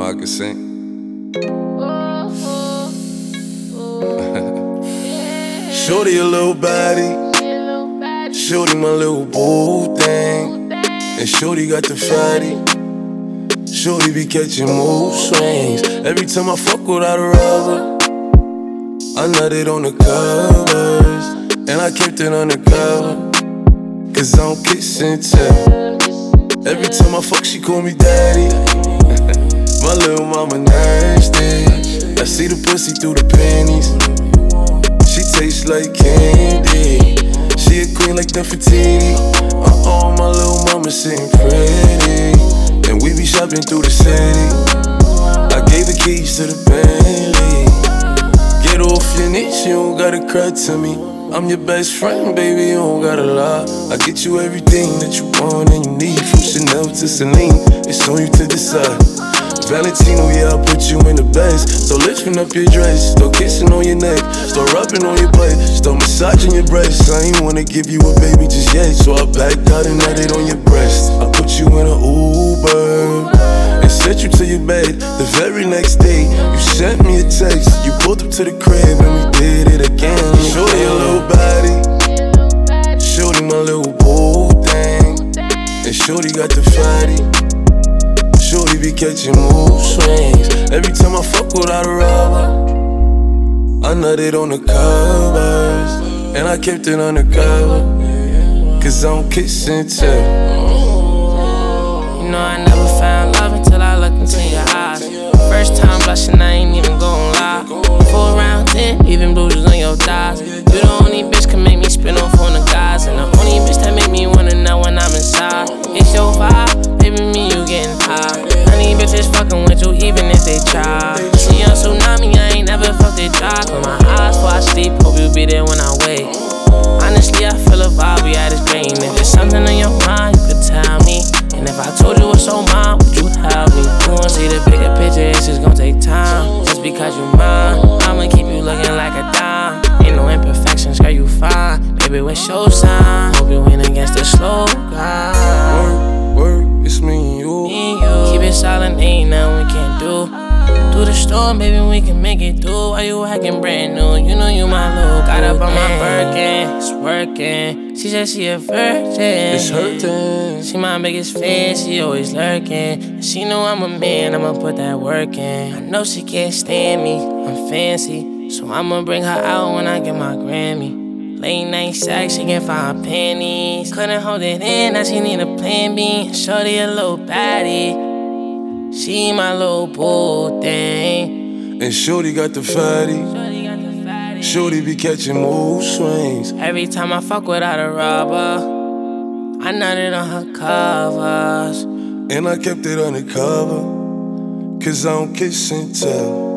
I can sing. Shorty a little body, shorty my little boo thing, and shorty got the fatty. Shorty be catching mood swings. Every time I fuck without a rubber, I nutted on the covers, and I kept it undercover, cause I don't kiss and tell. Every time I fuck, she call me daddy. My little mama nasty. I see the pussy through the panties. She tastes like candy. She a queen like Nefertiti. My little mama sitting pretty, and we be shopping through the city. I gave the keys to the Bentley. Get off your knees, you don't gotta cry to me. I'm your best friend, baby, you don't gotta lie. I get you everything that you want and you need. From Chanel to Celine, it's on you to decide. Valentino, yeah, I put you in the best. So lifting up your dress, start kissing on your neck, start rubbing on your butt, start massaging your breasts. I ain't wanna give you a baby just yet, so I backed out and nutted on your breast. I put you in an Uber and sent you to your bed. The very next day, you sent me a text. You pulled up to the crib and we did it again. Shorty a little body, shorty my little boo thing, and shorty got the fatty. Shorty be catching mood swings. Every time I fuck without a rubber, I nutted on the covers, and I kept it undercover, cause I don't kiss and tell. You know I never found love until I looked into your eyes. First time blushing, I ain't even gon' lie. 4 round 10, even bruises on your thighs. You the only bitch can make me spin off on the guys, and the only bitch that make me wanna know when I'm inside. It's your vibe, baby, me you getting high. Honey bitches fucking with you even if they try. See on tsunami, I ain't never felt it dry. Close my eyes before I sleep, hope you be there when I wake. Honestly, I feel a vibe, we at this brain. If there's something on your mind, you could tell me. And if I told you what's on mine, would you help me? You won't see the bigger picture, it's just gon' take time. Just because you mine, I'ma keep you looking like a dime. Ain't no imperfections, girl, you fine. Baby, what's your sign? Hope you win against the slow guy. Work, it's me and you. Keep it silent, ain't nothing we can't do. Through the storm, baby, we can make it through. Why you acting brand new? You know you my little. Got up on my Birkin, it's working. She said she a virgin. It's hurting. She my biggest fan, she always lurking. And she know I'm a man, I'ma put that work in. I know she can't stand me, I'm fancy, so I'ma bring her out when I get my Grammy. Late night sex, she can't find panties. Couldn't hold it in, now she need a plan B. Shorty a little baddie, she my little boo thing, and shorty got the fatty. Shorty be catching mood swings. Every time I fuck without a rubber, I nutted on her covers, and I kept it undercover, cause I don't kiss and tell.